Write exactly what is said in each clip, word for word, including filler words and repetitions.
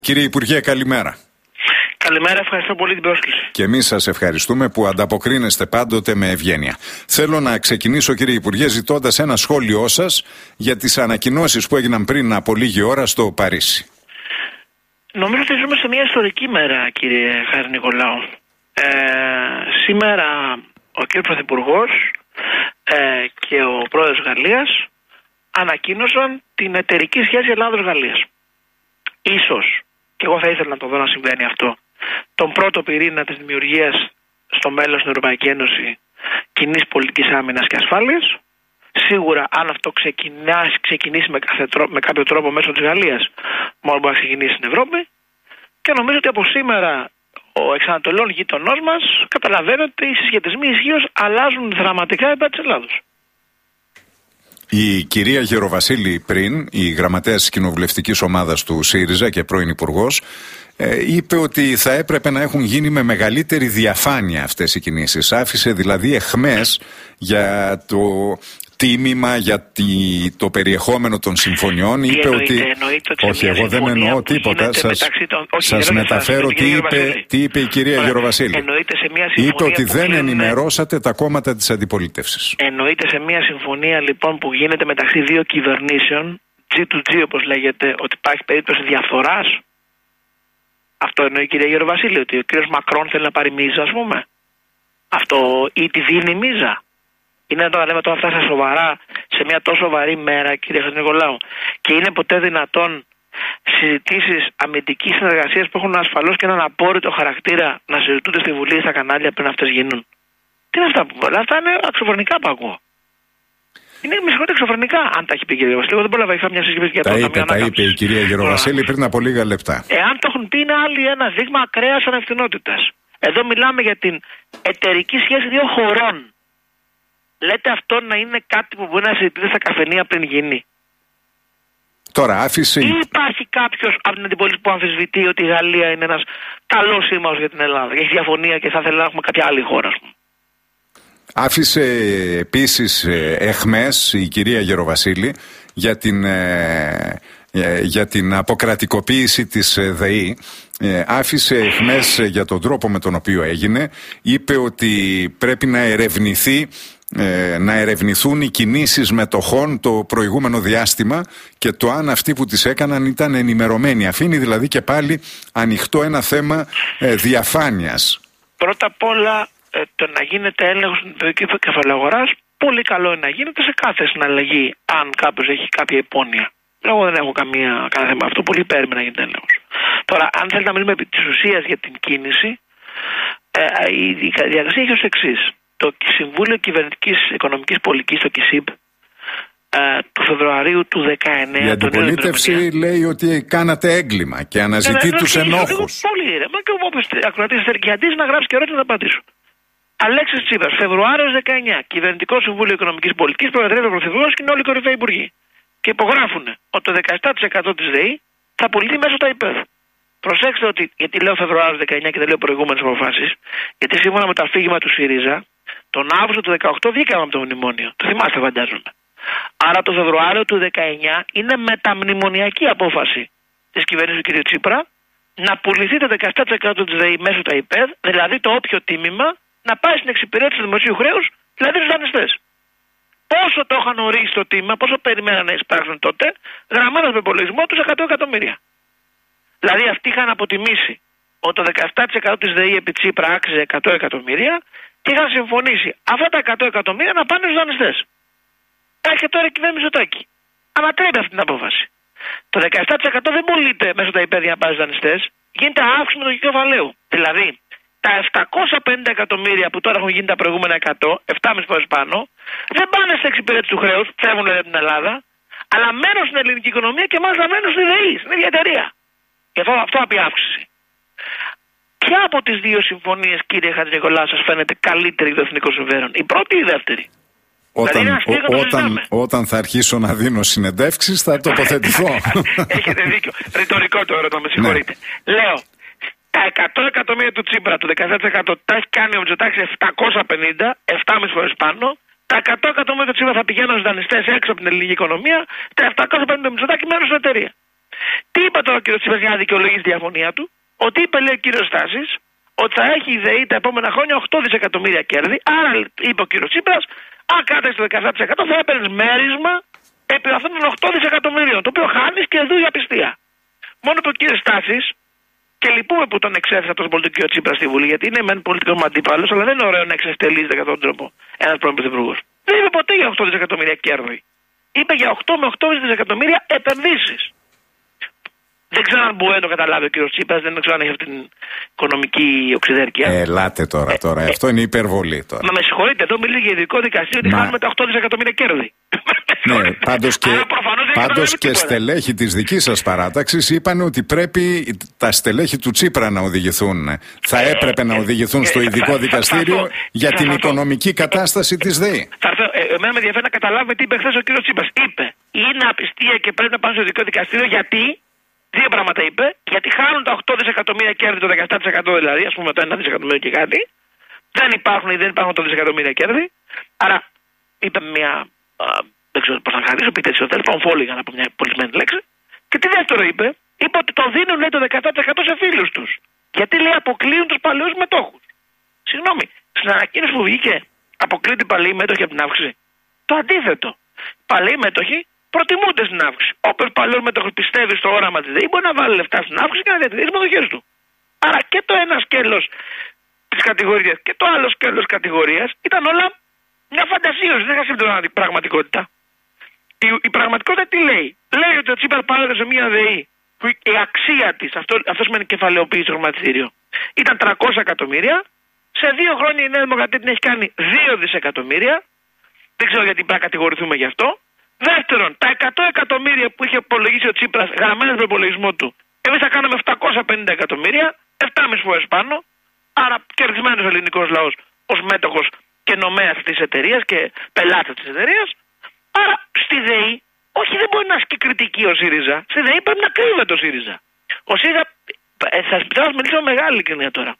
Κύριε Υπουργέ, καλημέρα. Καλημέρα, ευχαριστώ πολύ την πρόσκληση. Και εμείς σας ευχαριστούμε που ανταποκρίνεστε πάντοτε με ευγένεια. Θέλω να ξεκινήσω, κύριε Υπουργέ, ζητώντας ένα σχόλιο σας για τις ανακοινώσεις που έγιναν πριν από λίγη ώρα στο Παρίσι. Νομίζω ότι ζούμε σε μια ιστορική μέρα, κύριε Χάρη-Νικολάου. Ε, σήμερα ο κύριος Πρωθυπουργός ε, και ο πρόεδρος Γαλλίας ανακοίνωσαν την εταιρική σχέση Ελλάδος-Γαλλίας. Ίσως, και εγώ θα ήθελα να το δω να συμβαίνει αυτό, τον πρώτο πυρήνα της δημιουργίας στο μέλλον στην Ευρωπαϊκή Ένωση κοινής πολιτικής άμυνας και ασφάλειας. Σίγουρα, αν αυτό ξεκινήσει, ξεκινήσει με, κάθε τρόπο, με κάποιο τρόπο μέσω της Γαλλίας, μόνο μπορεί να ξεκινήσει στην Ευρώπη. Και νομίζω ότι από σήμερα ο εξανατολών γείτονός μας καταλαβαίνει ότι οι συσχετισμοί ισχύως αλλάζουν δραματικά υπέρ της Ελλάδος. Η κυρία Γεροβασίλη πριν, η γραμματέας της κοινοβουλευτικής ομάδας του ΣΥΡΙΖΑ και πρώην υπουργός, ε, είπε ότι θα έπρεπε να έχουν γίνει με μεγαλύτερη διαφάνεια αυτές οι κινήσεις. Άφησε δηλαδή εχμές για το τίμημα, για τη, το περιεχόμενο των συμφωνιών. Είπε εννοείται, ότι... εννοείται ότι όχι, εγώ δεν εννοώ τίποτα. Σας, των... σας όχι, μεταφέρω τι είπε, τι είπε η κυρία Άρα, Γεροβασίλη. Εννοείται σε μια συμφωνία είπε ότι δεν γίνεται... ενημερώσατε τα κόμματα της αντιπολίτευσης. Εννοείται σε μια συμφωνία λοιπόν που γίνεται μεταξύ δύο κυβερνήσεων, τζι του τζι όπως λέγεται, ότι υπάρχει περίπτωση διαφθοράς. Αυτό εννοεί η κυρία Γεροβασίλη, ότι ο κύριος Μακρόν θέλει να πάρει μίζα, ας πούμε. Αυτό ή τη δίνει μίζα. Είναι να λέμε τώρα αυτά στα σοβαρά, σε μια τόσο σοβαρή μέρα, κύριε Χατζηνικολάου. Και είναι ποτέ δυνατόν συζητήσεις αμυντικής συνεργασίας που έχουν ασφαλώς και έναν απόρριτο χαρακτήρα να συζητούνται στη Βουλή ή στα κανάλια πριν αυτές γίνουν? Τι είναι αυτά που πω? Αυτά είναι αξιοφρονικά που ακούω. Είναι με συγχωρείτε εξωφρενικά, αν τα έχει πει η κυρία Γεροβασίλη. Εγώ δεν πρόλαβα, είχα μια συζήτηση για το Ταμείο Ανάκαμψης. Τα είπε η κυρία Γεροβασίλη πριν από λίγα λεπτά. Εάν το έχουν πει, είναι άλλη ένα δείγμα ακραίας ανευθυνότητας. Εδώ μιλάμε για την εταιρική σχέση δύο χωρών. Λέτε αυτό να είναι κάτι που μπορεί να συζητείτε στα καφενεία πριν γίνει? Τώρα άφησε... Ή υπάρχει κάποιος από την αντιπολίτευση που αμφισβητεί ότι η Γαλλία είναι ένας καλός σύμμαχος για την Ελλάδα και έχει διαφωνία και θα ήθελε να έχουμε κάποια άλλη χώρα, ας πούμε? Άφησε επίσης εχμές η κυρία Γεροβασίλη για την, για την αποκρατικοποίηση της ΔΕΗ. Άφησε εχμές για τον τρόπο με τον οποίο έγινε. Είπε ότι πρέπει να ερευνηθεί να ερευνηθούν οι κινήσεις μετοχών το προηγούμενο διάστημα και το αν αυτοί που τις έκαναν ήταν ενημερωμένοι. Αφήνει δηλαδή και πάλι ανοιχτό ένα θέμα διαφάνειας. Πρώτα απ' όλα, το να γίνεται έλεγχος στην εταιρική κεφαλαιογοράς, πολύ καλό είναι να γίνεται σε κάθε συναλλαγή, αν κάποιος έχει κάποια υπόνοια. Εγώ δεν έχω καμία, κανένα θέμα αυτό, πολύ υπέρ να γίνεται έλεγχος. Τώρα, αν θέλετε να μιλήσουμε επί της ουσίας για την κίνηση, ε, η διαδικασία έχει ως εξής. Το Συμβούλιο Κυβερνητικής Οικονομικής Πολιτικής, το ΚΙΣΥΠ, ε, του Φεβρουαρίου του δεκαεννέα... Η αντιπολίτευση λέει ότι κάνατε έγκλημα και αναζητεί ναι, τους ενόχους. Πολύ ήρεμα και όποιος ακροατής θέλει και αντίστοιχα να γράψει και ερώτηση να απαντήσω. Αλέξης Τσίπρας, Φεβρουάριος δεκαεννέα, Κυβερνητικό Συμβούλιο Οικονομικής Πολιτικής, προεδρεύει ο Πρωθυπουργός και είναι όλοι οι κορυφαίοι υπουργοί. Και υπογράφουν ότι το δεκαεπτά τοις εκατό της ΔΕΗ θα πουληθεί μέσω τα ΙΠΕΔ. Προσέξτε ότι, γιατί λέω Φεβρουάριο δεκαεννέα και δεν λέω προηγούμενες αποφάσεις, γιατί σύμφωνα με το αφήγημα του ΣΥΡΙΖΑ, τον Αύγουστο του δεκαοκτώ βγήκαμε από το μνημόνιο. Το θυμάστε, φαντάζομαι. Άρα το Φεβρουάριο του δεκαεννέα είναι μεταμνημονιακή απόφαση της κυβέρνησης του κ. Τσίπρα να πουληθεί το δεκαεπτά τοις εκατό της ΔΕΗ μέσω τα ΙΠΕΔ, δηλαδή το όποιο τίμημα να πάει στην εξυπηρέτηση του δημοσίου χρέους, δηλαδή τους δανειστές. Πόσο το είχαν ορίσει το τίμημα, πόσο περιμέναν να εισπράξουν τότε, γραμμένο στον υπολογισμό τους εκατό εκατομμύρια. Δηλαδή αυτοί είχαν αποτιμήσει ότι το δεκαεπτά τοις εκατό της ΔΕΗ επί Τσίπρα άξιζε εκατό εκατομμύρια και είχαν συμφωνήσει αυτά τα εκατό εκατομμύρια να πάνε στους δανειστές. Έρχεται τώρα η κυβέρνηση Μητσοτάκη. Ανατρέπει αυτή την απόφαση. Το δεκαεπτά τοις εκατό δεν πωλείται μέσω τα ΙΠΕΔ για να πάει στους δανειστές, γίνεται αύξηση του κεφαλαίου. Δηλαδή τα επτακόσια πενήντα εκατομμύρια που τώρα έχουν γίνει τα προηγούμενα εκατό, επτά κόμμα πέντε φορές πάνω, δεν πάνε στην εξυπηρέτηση του χρέους, φεύγουν από την Ελλάδα, αλλά μένουν στην ελληνική οικονομία και μάλιστα μένουν στη ΔΕΗ, στην ίδια εταιρεία. Και αυτό, αυτό απ' η αύξηση. Ποια από τις δύο συμφωνίες, κύριε Χατζηνικολάου, σας φαίνεται καλύτερη για το εθνικό συμφέρον, η πρώτη ή η δεύτερη? Όταν, δηλαδή, ο, όταν, όταν θα αρχίσω να δίνω συνεντεύξεις θα τοποθετηθώ. Έχετε δίκιο. Ρητορικό το ερώτημα, με συγχωρείτε. Ναι. Λέω, τα εκατό εκατομμύρια του Τσίπρα, το δεκαεπτά τοις εκατό, τα έχει κάνει ο Μητσοτάκης επτακόσια πενήντα, επτά κόμμα πέντε φορές πάνω. Τα εκατό εκατομμύρια του Τσίπρα θα πηγαίνουν στους δανειστές έξω από την ελληνική οικονομία. Τα επτακόσια πενήντα του Μητσοτάκη μένουν στην εταιρεία. Τι είπε τώρα ο κ. Τσίπρας για να δικαιολογήσει τη διαφωνία του? Ότι είπε, λέει ο κ. Στάσης, ότι θα έχει η ΔΕΗ τα επόμενα χρόνια οκτώ δισεκατομμύρια κέρδη. Άρα, είπε ο κ. Τσίπρας, αν κάτω στο δεκαεπτά τοις εκατό θα έπαιρνε μέρισμα επί αυτών των οκτώ δισεκατομμυρίων. Το οποίο χάνει και εδώ η απιστία. Μόνο που ο κ. Στάσης, και λυπούμε που τον εξέφερε τόσο πολύ τον κ. Τσίπρα στη Βουλή, γιατί είναι μεν πολιτικό μου αντίπαλο, αλλά δεν είναι ωραίο να εξευτελίζεται κατά τον τρόπο ένα πρώην πρωθυπουργό. Δεν είπε ποτέ για οκτώ δισεκατομμύρια κέρδη. Είπε για οκτώ με οκτώ δισεκατομμύρια επενδύσεις. Δεν ξέρω αν μπορεί να το καταλάβει ο κ. Τσίπρας, δεν ξέρω αν έχει αυτή την οικονομική οξυδέρκεια. Ε, ελάτε τώρα, τώρα. Ε, Αυτό είναι υπερβολή τώρα. Μα με συγχωρείτε, εδώ μιλήσει για ειδικό δικαστήριο ότι Μα... χάνουμε τα οκτώ δισεκατομμύρια κέρδη. Ναι, πάντως και, πάντως και στελέχη της δικής σας παράταξης είπαν ότι πρέπει τα στελέχη του Τσίπρα να οδηγηθούν. Θα έπρεπε να οδηγηθούν στο ειδικό δικαστήριο για την οικονομική κατάσταση της ΔΕΗ. Εμένα με ενδιαφέρει να καταλάβουμε τι είπε χθες ο κ. Τσίπρας. Είπε, είναι απιστία και πρέπει να πάνε στο ειδικό δικαστήριο γιατί. Δύο πράγματα είπε, γιατί χάνουν τα οκτώ δισεκατομμύρια κέρδη, το δεκαεπτά τοις εκατό δηλαδή, ας πούμε το ένα δισεκατομμύριο και κάτι. Δεν υπάρχουν ή δεν υπάρχουν το δισεκατομμύρια κέρδη. Άρα είπε μια. Α, δεν ξέρω πώς να χαρίσω, πείτε εσείς, τέλος πάντων φόλιγα να πω μια πολυσμένη λέξη. Και τι δεύτερο είπε, είπε ότι το δίνουν λέει, το δεκαεπτά τοις εκατό σε φίλους τους. Γιατί λέει αποκλείουν τους παλαιούς μετόχους. Συγγνώμη, στην ανακοίνωση που βγήκε αποκλείονται οι παλαιοί μέτοχοι από την αύξηση. Το αντίθετο. Παλαιοί μέτοχοι προτιμούνται στην αύξηση. Όποιο παλαιός μέτοχος πιστεύει στο όραμα της ΔΕΗ μπορεί να βάλει λεφτά στην αύξηση και να διατηρήσει τις μετοχές του. Άρα και το ένα σκέλος της κατηγορίας και το άλλο σκέλος της κατηγορίας ήταν όλα μια φαντασίωση. Δεν είχα σύμπτωμα την πραγματικότητα. Η, η πραγματικότητα τι λέει? Λέει ότι ο Τσίπρας πάρεται σε μια ΔΕΗ που η αξία της, αυτό, αυτό σημαίνει κεφαλαιοποίηση στο χρηματιστήριο, ήταν τριακόσια εκατομμύρια. Σε δύο χρόνια η Νέα Δημοκρατία την έχει κάνει δύο δισεκατομμύρια. Δεν ξέρω γιατί πρέπει να κατηγορηθούμε γι' αυτό. Δεύτερον, τα εκατό εκατομμύρια που είχε υπολογίσει ο Τσίπρας γραμμένα στον υπολογισμό του, εμείς θα κάναμε επτακόσια πενήντα εκατομμύρια, επτά και μισή φορές πάνω. Άρα κερδισμένος ο ελληνικός λαός ως μέτοχος και νομέας της εταιρείας και πελάτης της εταιρείας. Άρα στη ΔΕΗ, όχι δεν μπορεί να ασκεί κριτική ο ΣΥΡΙΖΑ, στη ΔΕΗ πρέπει να κρύβεται ο ΣΥΡΙΖΑ. Ο ΣΥΡΙΖΑ, θα σας να μιλήσω με μεγάλη ειλικρινία τώρα.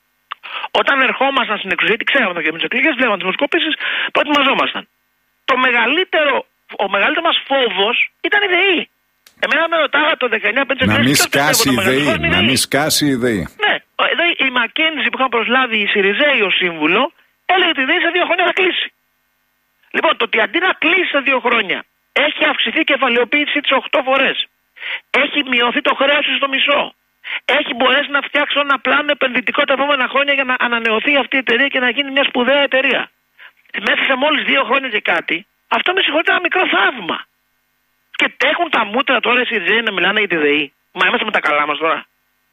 Όταν ερχόμασταν στην εξουσία, τι ξέραμε και με τις εκλογές, βλέπαμε τις δημοσκόπησεις, προετοιμαζόμασταν. Το μεγαλύτερο, ο μεγαλύτερος μας φόβος ήταν η ΔΕΗ. Εμένα με ρωτάγα το δεκαεννιά πέντε να μην σκάσει η ΔΕΗ. Να μην σκάσει η ΔΕΗ. Ναι, εδώ η Μακένζη που είχαν προσλάβει οι Σιριζέοι ως σύμβουλο έλεγε ότι η ΔΕΗ σε δύο χρόνια θα κλείσει. Λοιπόν, το ότι αντί να κλείσει σε δύο χρόνια έχει αυξηθεί η κεφαλαιοποίηση της οκτώ φορές. Έχει μειωθεί το χρέος στο μισό. Έχει μπορέσει να φτιάξει ένα πλάνο επενδυτικό τα επόμενα χρόνια για να ανανεωθεί αυτή η εταιρεία και να γίνει μια σπουδαία εταιρεία. Μέσα σε μόλις δύο χρόνια και κάτι, αυτό με συγχωρείτε ένα μικρό θαύμα. Και τέχουν τα μούτρα τώρα οι Σιριζέοι να μιλάνε για τη ΔΕΗ. Μα είμαστε με τα καλά μας τώρα.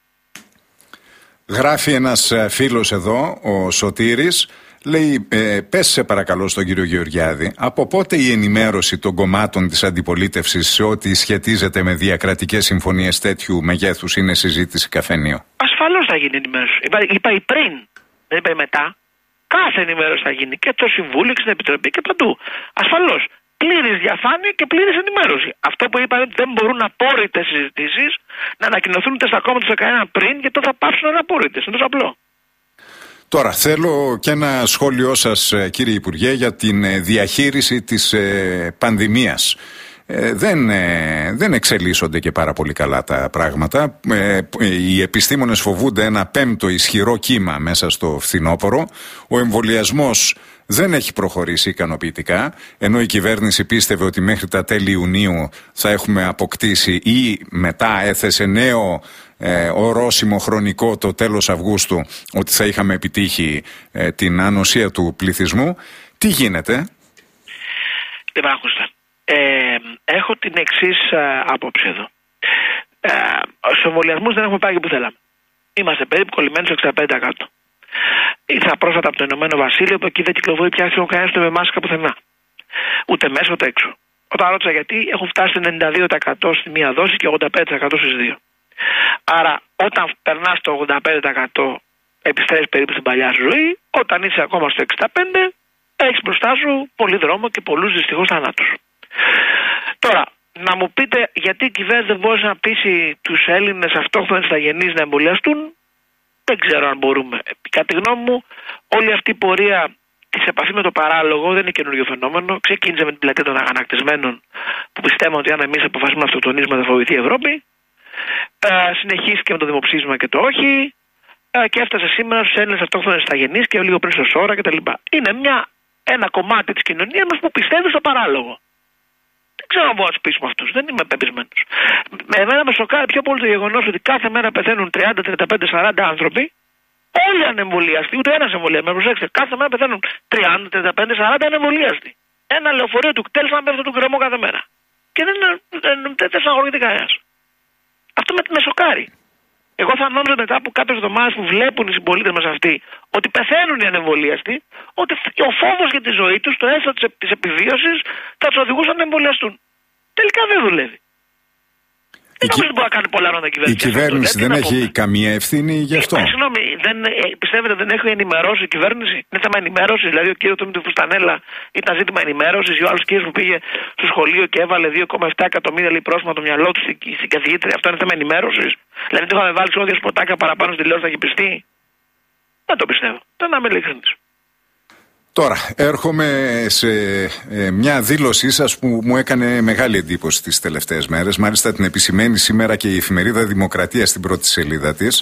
Γράφει ένας φίλος εδώ, ο Σωτήρης, λέει ε, πες σε παρακαλώ στον κύριο Γεωργιάδη, από πότε η ενημέρωση των κομμάτων της αντιπολίτευσης σε ό,τι σχετίζεται με διακρατικές συμφωνίες τέτοιου μεγέθους είναι συζήτηση καφενείο? Ασφαλώς θα γίνει ενημέρωση. Είπα, είπα η πριν, δεν είπα η μετά. Κάθε ενημέρωση θα γίνει και στο Συμβούλιο και στην Επιτροπή και παντού. Ασφαλώς. Πλήρης διαφάνεια και πλήρης ενημέρωση. Αυτό που είπα είναι ότι δεν μπορούν απόρριτες συζητήσεις να ανακοινωθούν ούτε στα κόμματα του κανέναν πριν, γιατί τότε θα πάψουν να είναι απόρριτες. Είναι τόσο απλό. Τώρα θέλω και ένα σχόλιο σας, κύριε Υπουργέ, για την διαχείριση της ε, πανδημίας. Ε, δεν, ε, δεν εξελίσσονται και πάρα πολύ καλά τα πράγματα. Ε, οι επιστήμονες φοβούνται ένα πέμπτο ισχυρό κύμα μέσα στο φθινόπωρο. Ο εμβολιασμός δεν έχει προχωρήσει ικανοποιητικά, ενώ η κυβέρνηση πίστευε ότι μέχρι τα τέλη Ιουνίου θα έχουμε αποκτήσει ή μετά έθεσε νέο ε, ορόσημο χρονικό το τέλος Αυγούστου ότι θα είχαμε επιτύχει ε, την ανοσία του πληθυσμού. Τι γίνεται? Λοιπόν, ακούστε. Ε, έχω την εξής ε, άποψη εδώ. Ε, στους εμβολιασμούς δεν έχουμε πάει και που θέλαμε. Είμαστε περίπου κολλημένοι στο εξήντα πέντε τοις εκατό. Ήρθα πρόσφατα από το Ηνωμένο Βασίλειο, που εκεί δεν κυκλοφορεί πια κανένας με μάσκα πουθενά. Ούτε μέσα ούτε έξω. Όταν ρώτησα γιατί, έχουν φτάσει στο ενενήντα δύο τοις εκατό στη μία δόση και ογδόντα πέντε τοις εκατό στις δύο. Άρα, όταν περνάς το ογδόντα πέντε τοις εκατό, επιστρέφεις περίπου στην παλιά σου ζωή. Όταν είσαι ακόμα στο εξήντα πέντε τοις εκατό, έχεις μπροστά σου πολύ δρόμο και πολλούς δυστυχώς θανάτους. Τώρα, να μου πείτε γιατί η κυβέρνηση δεν μπόρεσε να πείσει τους Έλληνες αυτόχθονες ηθαγενείς να εμβολιαστούν. Δεν ξέρω αν μπορούμε. Κατά τη γνώμη μου, όλη αυτή η πορεία της επαφής με το παράλογο δεν είναι καινούριο φαινόμενο. Ξεκίνησε με την πλατεία των αγανακτισμένων που πιστεύουν ότι αν εμείς αποφασίσουμε να αυτοκτονήσουμε θα φοβηθεί η Ευρώπη. Ε, συνεχίστηκε με το δημοψήφισμα και το όχι. Ε, και έφτασε σήμερα στους Έλληνες αυτόχθονες ηθαγενείς και λίγο πριν στο Σόρα κτλ. Είναι μια, ένα κομμάτι της κοινωνίας μας που πιστεύει στο παράλογο. Δεν ξέρω αν μπορώ να του πείσουμε αυτούς. Δεν είμαι πεπισμένος. Εμένα με σοκάρει πιο πολύ το γεγονός ότι κάθε μέρα πεθαίνουν τριάντα, τριάντα πέντε, σαράντα άνθρωποι. Όλοι ανεμβολιαστοί, ούτε ένας εμβολιασμένος. Προσέξτε, κάθε μέρα πεθαίνουν τριάντα, τριάντα πέντε, σαράντα ανεμβολιαστοί. Ένα λεωφορείο του κτέλ σαν πέφτει του γκρεμό κάθε μέρα. Και δεν, δεν, δεν, δεν στεναχωρείται κανένας. Αυτό με, με σοκάρει. Εγώ θα νόμιζα μετά από κάποιες εβδομάδες που βλέπουν οι συμπολίτες μας αυτοί ότι πεθαίνουν οι ανεμβολιαστοί, ότι ο φόβος για τη ζωή τους, το αίσθημα της επιβίωσης, θα τους οδηγούσαν να εμβολιαστούν. Τελικά δεν δουλεύει. Δεν νομίζω ότι μπορεί να κάνει πολλά ρόντα κυβέρνηση. Η κυβέρνηση δεν έχει καμία ευθύνη γι' αυτό. Ε, συγγνώμη, δεν, ε, πιστεύετε δεν έχει ενημερώσει η κυβέρνηση? Είναι θέμα ενημέρωση. Δηλαδή, ο κύριος Τόμι Φουστανέλα ήταν ζήτημα ενημέρωση. Ο άλλο κύριο που πήγε στο σχολείο και έβαλε δύο κόμμα επτά εκατομμύρια λέει πρόσφατα το μυαλό του στην καθηγήτρια. Αυτό είναι θέμα ενημέρωση. Δηλαδή, το είχαμε βάλει σε όδια σποτάκια παραπάνω στη τηλεόραση, θα έχει πιστεί. Δεν το πιστεύω. Δεν να είμαι ειλικρινής. Τώρα, έρχομαι σε ε, μια δήλωσή σας που μου έκανε μεγάλη εντύπωση τις τελευταίες μέρες. Μάλιστα την επισημαίνει σήμερα και η εφημερίδα Δημοκρατία στην πρώτη σελίδα της.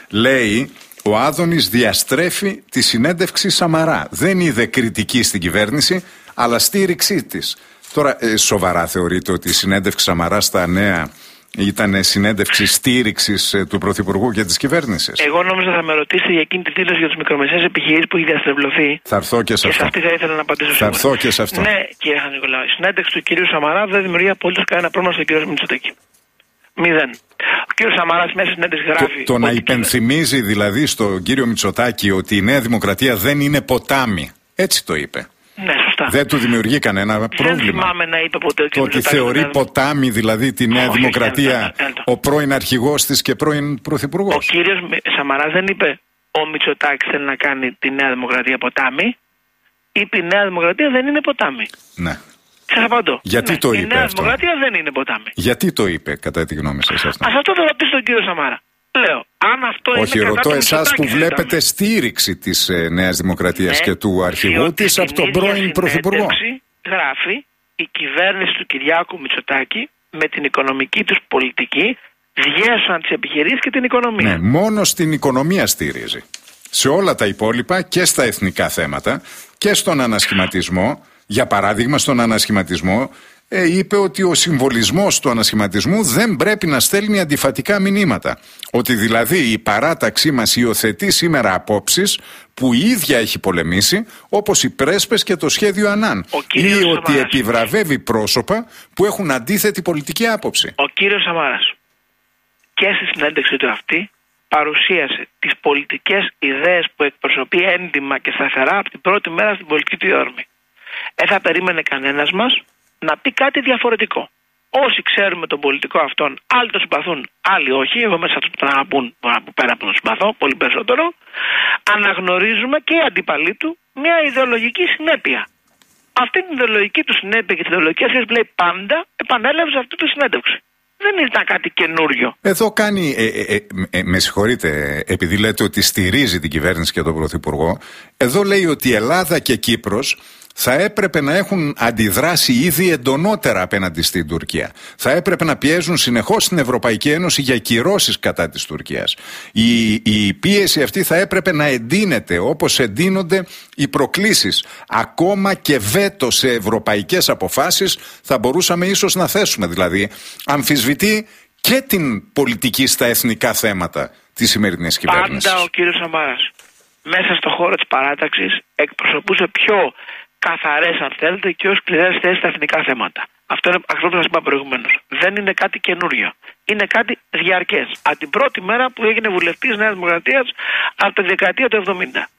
Λέει, ο Άδωνης διαστρέφει τη συνέντευξη Σαμαρά. Δεν είδε κριτική στην κυβέρνηση, αλλά στήριξή της. Τώρα, ε, σοβαρά θεωρείτε ότι η συνέντευξη Σαμαρά στα Νέα ήταν συνέντευξη στήριξης ε, του Πρωθυπουργού και της κυβέρνησης? Εγώ νόμιζα θα με ρωτήσετε για εκείνη τη δήλωση για τις μικρομεσαίες επιχειρήσεις που έχει διαστρεβλωθεί. Θα έρθω και σε και αυτό. Σε αυτή θα ήθελα να απαντήσω. Θα έρθω και σε αυτό. Ναι, κύριε Χατζηνικολάου, η συνέντευξη του κυρίου Σαμαρά δεν δημιουργεί απολύτως κανένα πρόβλημα στον κύριο Μητσοτάκη. Μηδέν. Ο κύριος Σαμαράς μέσα στην συνέντευξη γράφει. Το, το να υπενθυμίζει δηλαδή στον κύριο Μητσοτάκη ότι η Νέα Δημοκρατία δεν είναι ποτάμι. Έτσι το είπε. Ναι, σωστά. Δεν του δημιουργεί κανένα πρόβλημα. Δεν θυμάμαι να είπε ποτέ ο το ότι θεωρεί δεν... ποτάμι δηλαδή τη Νέα Όχι, Δημοκρατία δεν, δεν, δεν, ο πρώην αρχηγός της και πρώην πρωθυπουργός. Ο κύριος Σαμαράς δεν είπε ο Μητσοτάκης θέλει να κάνει τη Νέα Δημοκρατία ποτάμι. Είπε η Νέα Δημοκρατία δεν είναι ποτάμι. Ναι. Σας απαντώ. Γιατί ναι, το είπε η Νέα αυτό? Δημοκρατία δεν είναι ποτάμι. Γιατί το είπε κατά τη γνώμη σας αυτό? Ας αυτό το ρωτήσω τον κύριο Σαμαρά. Λέω, αν αυτό Όχι, είναι ρωτώ εσάς που βλέπετε ήταν. στήριξη της ε, Νέας Δημοκρατίας ναι, και του αρχηγού της από τον πρώην πρωθυπουργό. Γράφει η κυβέρνηση του Κυριάκου Μητσοτάκη με την οικονομική τους πολιτική διέσαν τις επιχειρήσεις και την οικονομία. Ναι, μόνο στην οικονομία στηρίζει. Σε όλα τα υπόλοιπα και στα εθνικά θέματα και στον ανασχηματισμό, για παράδειγμα στον ανασχηματισμό, Ε, είπε ότι ο συμβολισμός του ανασχηματισμού δεν πρέπει να στέλνει αντιφατικά μηνύματα. Ότι δηλαδή η παράταξή μας υιοθετεί σήμερα απόψεις που η ίδια έχει πολεμήσει, όπως οι Πρέσπες και το σχέδιο Ανάν. Ή ότι Σαμάρας επιβραβεύει πρόσωπα που έχουν αντίθετη πολιτική άποψη. Ο κύριος Σαμάρας και στη συνέντευξη του αυτή παρουσίασε τις πολιτικές ιδέες που εκπροσωπεί έντιμα και σταθερά από την πρώτη μέρα στην πολιτική του όρμη. Δεν θα περίμενε κανένας μας να πει κάτι διαφορετικό. Όσοι ξέρουμε τον πολιτικό αυτόν, άλλοι το συμπαθούν, άλλοι όχι. Εγώ μέσα του τον αγαπούν, πέρα από τον συμπαθώ, πολύ περισσότερο. Αναγνωρίζουμε και οι αντίπαλοι του μια ιδεολογική συνέπεια. Αυτή την ιδεολογική του συνέπεια και την ιδεολογική αρχή που λέει πάντα, επανέλαβε σε αυτή τη συνέντευξη. Δεν ήταν κάτι καινούριο. Εδώ κάνει, ε, ε, ε, ε, με συγχωρείτε, επειδή λέτε ότι στηρίζει την κυβέρνηση και τον Πρωθυπουργό, εδώ λέει ότι η Ελλάδα και Κύπρος θα έπρεπε να έχουν αντιδράσει ήδη εντονότερα απέναντι στην Τουρκία. Θα έπρεπε να πιέζουν συνεχώς την Ευρωπαϊκή Ένωση για κυρώσεις κατά της Τουρκίας. Η, η πίεση αυτή θα έπρεπε να εντείνεται όπως εντείνονται οι προκλήσεις. Ακόμα και βέτο σε ευρωπαϊκές αποφάσεις θα μπορούσαμε ίσως να θέσουμε. Δηλαδή, αμφισβητεί και την πολιτική στα εθνικά θέματα της σημερινής κυβέρνησης. Πάντα ο κύριος Σαμάρας μέσα στο χώρο της παράταξης εκπροσωπούσε πιο καθαρές, αν θέλετε, και ως σκληρές θέσεις στα εθνικά θέματα. Αυτό είναι αυτό που σας είπα προηγουμένως. Δεν είναι κάτι καινούριο. Είναι κάτι διαρκές. Από την πρώτη μέρα που έγινε βουλευτής Νέας Δημοκρατίας από τη δεκαετία του εβδομήντα.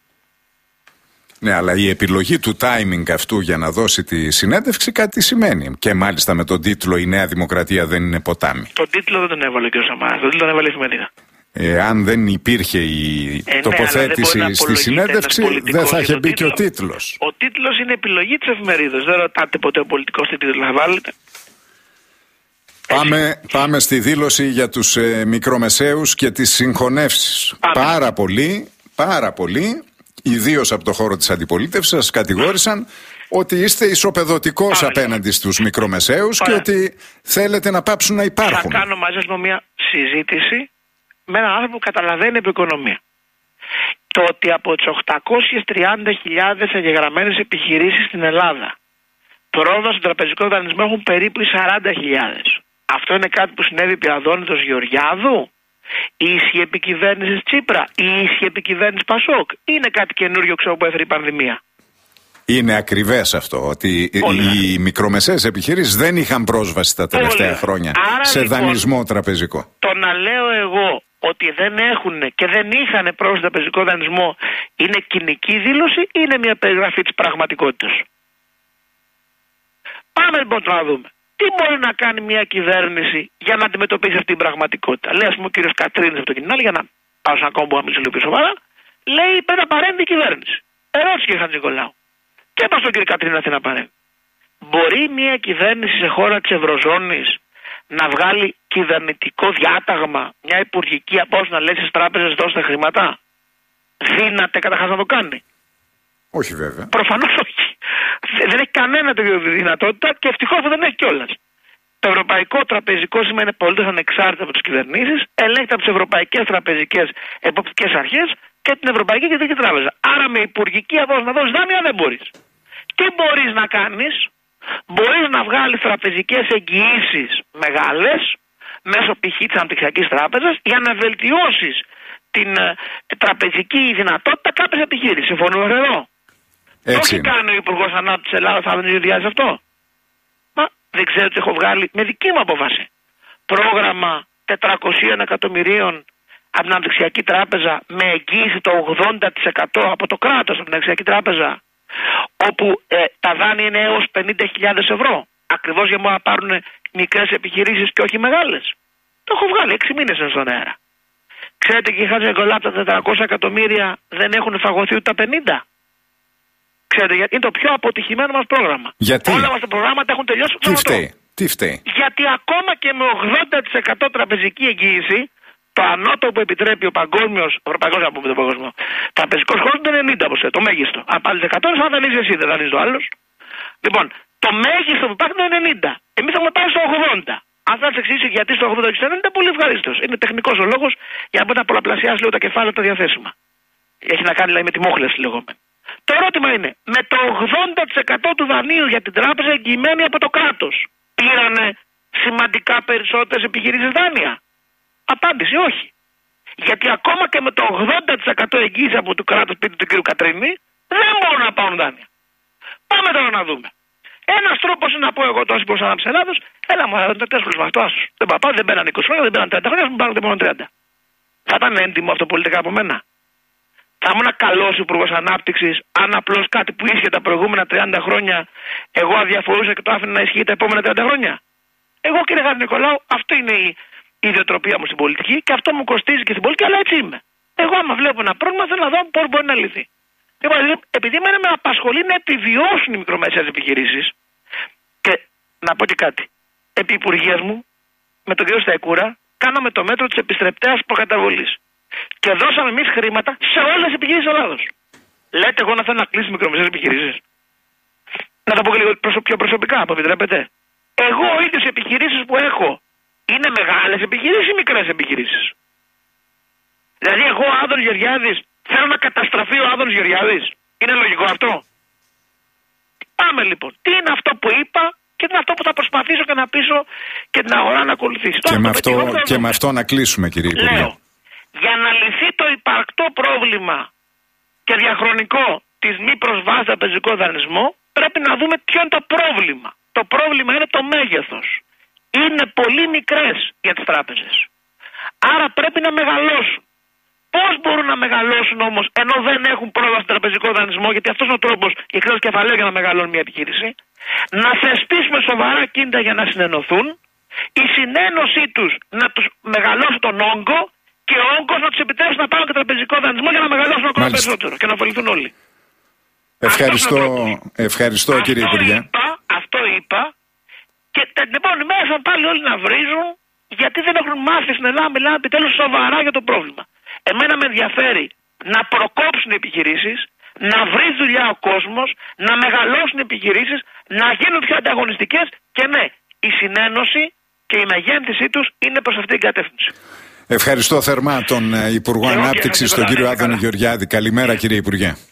Ναι, αλλά η επιλογή του timing αυτού για να δώσει τη συνέντευξη κάτι σημαίνει. Και μάλιστα με τον τίτλο «Η Νέα Δημοκρατία δεν είναι ποτάμι». Τον τίτλο δεν τον έβαλε ο κ. Σαμάρας. Τον τίτλο τον έβαλε η εφημερίδα. Ε, αν δεν υπήρχε η ε, τοποθέτηση ναι, στη συνέντευξη, δεν θα είχε μπει και ο τίτλος. Ο τίτλος είναι επιλογή της εφημερίδας. Δεν ρωτάτε ποτέ ο πολιτικός τι τίτλο θα βάλετε. Πάμε, πάμε στη δήλωση για τους ε, μικρομεσαίους και τις συγχωνεύσεις. Πάρα πολύ, πάρα πολύ ιδίως από το χώρο της αντιπολίτευσης, σας κατηγόρησαν ότι είστε ισοπεδωτικός απέναντι στους μικρομεσαίους και ότι θέλετε να πάψουν να υπάρχουν. Θα κάνω μαζί μου μια συζήτηση με έναν άνθρωπο που καταλαβαίνει από οικονομία. Το ότι από τις οκτακόσιες τριάντα χιλιάδες εγγεγραμμένες επιχειρήσεις στην Ελλάδα πρόοδο στον τραπεζικό δανεισμό έχουν περίπου σαράντα χιλιάδες. Αυτό είναι κάτι που συνέβη επί Αδόνητος Γεωργιάδου, ή ίσχυε επί κυβέρνησης Τσίπρα, ή ίσχυε επί κυβέρνησης Πασόκ, ή είναι κάτι καινούριο ξέρω που έφερε η πανδημία. Είναι ακριβές αυτό, ότι Πολύ. οι μικρομεσαίες επιχειρήσεις δεν είχαν πρόσβαση τα τελευταία Πολύ. χρόνια Άρα, σε λοιπόν, δανεισμό τραπεζικό. Το να λέω εγώ ότι δεν έχουν και δεν είχαν πρόσβαση τραπεζικό δανεισμό είναι κοινική δήλωση ή είναι μια περιγραφή της πραγματικότητας? Πάμε λοιπόν να δούμε. Τι μπορεί να κάνει μια κυβέρνηση για να αντιμετωπίσει αυτή την πραγματικότητα? Λέει, ας πούμε, ο κύριος Κατρίνης από το κοινάλ, για να πάω σε ακόμα που να μιλήσω λίγο πιο σοβαρά, λέει πρέπει να παρέμβει η κυβέρνηση. Ερώτηση κύριε Χατζηνικολάου. Και είπα στον κύριο Κατρίνα τι να παρέμβει. Μπορεί μια κυβέρνηση σε χώρα της Ευρωζώνης να βγάλει κυβερνητικό διάταγμα, μια υπουργική απόφαση να λέει στις τράπεζες δώστε χρήματα? Δύναται καταρχάς να το κάνει? Όχι βέβαια. Προφανώς όχι. Δεν έχει κανένα τέτοια δυνατότητα και ευτυχώς δεν έχει κιόλας. Το ευρωπαϊκό τραπεζικό σύστημα είναι πολύ ανεξάρτητο από τις κυβερνήσεις, ελέγχεται από τις ευρωπαϊκές τραπεζικές εποπτικές αρχές και την Ευρωπαϊκή Κεντρική Τράπεζα. Άρα με υπουργική απόφαση να δώσεις δάνεια δεν μπορείς. Τι μπορείς να κάνεις? Μπορείς να βγάλεις τραπεζικές εγγυήσεις μεγάλες μέσω π.χ. της Αναπτυξιακής Τράπεζας για να βελτιώσεις την ε, τραπεζική δυνατότητα κάποιες επιχείρησεις. Συμφωνούμε εδώ? Έτσι. Όχι κάνει ο Υπουργός Ανάπτυξης Ελλάδας, θα δεν ιδιάζει αυτό. Μα δεν ξέρω ότι έχω βγάλει με δική μου απόφαση πρόγραμμα τετρακόσια εκατομμυρίων από την Αναπτυξιακή Τράπεζα με εγγύηση το ογδόντα τοις εκατό από το κράτος από την Αναπτυξιακή Τράπεζα, όπου ε, τα δάνεια είναι έως πενήντα χιλιάδες ευρώ. Ακριβώς για να πάρουν μικρές επιχειρήσεις και όχι μεγάλες. Το έχω βγάλει, έξι μήνες είναι στον αέρα. Ξέρετε κύριε Χατζηνικολάου, από τα τετρακόσια εκατομμύρια δεν έχουν φαγωθεί ούτε τα πενήντα. Ξέρετε, είναι το πιο αποτυχημένο μας πρόγραμμα. Γιατί? Όλα μας τα προγράμματα έχουν τελειώσει. Τι φταίει? Τι φταίει? Γιατί ακόμα και με ογδόντα τοις εκατό τραπεζική εγγύηση, το ανώτατο που επιτρέπει ο παγκόσμιος, ο ευρωπαϊκός να πούμε το παγκόσμιο, τραπεζικός χώρος είναι ενενήντα τοις εκατό, το μέγιστο. Αν πάλι εκατό είναι σαν να δανείζεις εσύ, δεν δανείζεις το άλλος. Λοιπόν, το μέγιστο που υπάρχει είναι ενενήντα. Εμείς έχουμε πάει στο ογδόντα. Αν θα σας εξηγήσει γιατί στο ογδόντα και στο ενενήντα, πολύ ευχαρίστως. Είναι τεχνικός ο λόγος για να μπορεί να πολλαπλασιάσει λίγο τα κεφάλαια τα διαθέσιμα. Έχει να κάνει δηλαδή με τη μόχλευση λεγόμενη. Το ερώτημα είναι, με το ογδόντα τοις εκατό του δανείου για την τράπεζα εγγυημένη από το κράτος, πήρανε σημαντικά περισσότερες επιχειρήσεις δάνεια? Απάντηση όχι. Γιατί ακόμα και με το ογδόντα τοις εκατό εγγύηση από το κράτος πείτε του κ. Κατρίνη, δεν μπορούν να πάρουν δάνεια. Πάμε τώρα να δούμε. Ένας τρόπος είναι να πω εγώ τώρα στην Ανάπτυξη Ελλάδος, έλα μου, θα το έσχολες με αυτό, άσους. Δεν παπά, δεν μπαίναν είκοσι χρόνια, δεν μπαίναν τριάντα χρόνια, δεν μπαίναν μόνο τριάντα. Θα ήταν έντιμο αυτό πολιτικά από μένα? Θα ήμουν καλός υπουργός Ανάπτυξης αν απλώς κάτι που ίσχυε τα προηγούμενα τριάντα χρόνια εγώ αδιαφορούσα και το άφηνα να ισχύει τα επόμενα τριάντα χρόνια? Εγώ κύριε Χατζηνικολάου, αυτό είναι η η ιδιοτροπία μου στην πολιτική και αυτό μου κοστίζει και στην πολιτική, αλλά έτσι είμαι. Εγώ, άμα βλέπω ένα πρόβλημα, θέλω να δω πώς μπορεί να λυθεί. Λοιπόν, επειδή με απασχολεί να επιβιώσουν οι μικρομεσαίες επιχειρήσεις, και να πω και κάτι. Επί υπουργείας μου, με τον κύριο Σταϊκούρα, κάναμε το μέτρο της επιστρεπτέας προκαταβολής. Και δώσαμε εμείς χρήματα σε όλες τις επιχειρήσεις της Ελλάδος. Λέτε, εγώ να θέλω να κλείσει μικρομεσαίες επιχειρήσεις? Να το πω και λίγο πιο προσωπικά, αν επιτρέπετε. Εγώ ο ίδιος οι επιχειρήσεις που έχω είναι μεγάλες επιχειρήσεις ή μικρές επιχειρήσεις? Δηλαδή, εγώ ο Άδωνης Γεωργιάδης θέλω να καταστραφεί ο Άδωνης Γεωργιάδης? Είναι λογικό αυτό? Πάμε λοιπόν. Τι είναι αυτό που είπα και τι είναι αυτό που θα προσπαθήσω και να πείσω και την αγορά να ακολουθήσει. Και, με αυτό, και με αυτό να κλείσουμε, κύριε Υπουργέ. Λέω, για να λυθεί το υπαρκτό πρόβλημα και διαχρονικό της μη προσβάσης τραπεζικό δανεισμό, πρέπει να δούμε ποιο είναι το πρόβλημα. Το πρόβλημα είναι το μέγεθος. Είναι πολύ μικρές για τις τράπεζες. Άρα πρέπει να μεγαλώσουν. Πώς μπορούν να μεγαλώσουν όμως ενώ δεν έχουν πρόσβαση στο τραπεζικό δανεισμό? Γιατί αυτός είναι ο τρόπος η χρέωση κεφαλαίου για να μεγαλώνει μια επιχείρηση. Να θεσπίσουμε σοβαρά κίνητα για να συνενωθούν, η συνένωσή τους να τους μεγαλώσει τον όγκο και ο όγκος να τους επιτρέψει να πάρουν και τραπεζικό δανεισμό για να μεγαλώσουν ακόμα Μάλιστα. περισσότερο και να ωφεληθούν όλοι. Ευχαριστώ, ευχαριστώ κύριε Υπουργέ. Είπα, αυτό είπα. Και την επόμενη μέρα θα πάλι όλοι να βρίζουν γιατί δεν έχουν μάθει στην Ελλάδα να μιλάνε επιτέλους σοβαρά για το πρόβλημα. Εμένα με ενδιαφέρει να προκόψουν οι επιχειρήσεις, να βρει δουλειά ο κόσμος, να μεγαλώσουν επιχειρήσεις, να γίνουν πιο ανταγωνιστικές και ναι, η συνένωση και η μεγένθησή τους είναι προς αυτήν την κατεύθυνση. Ευχαριστώ θερμά τον Υπουργό Ανάπτυξης, τον κύριο Άδωνη Γεωργιάδη. Καλημέρα κύριε Υπουργέ.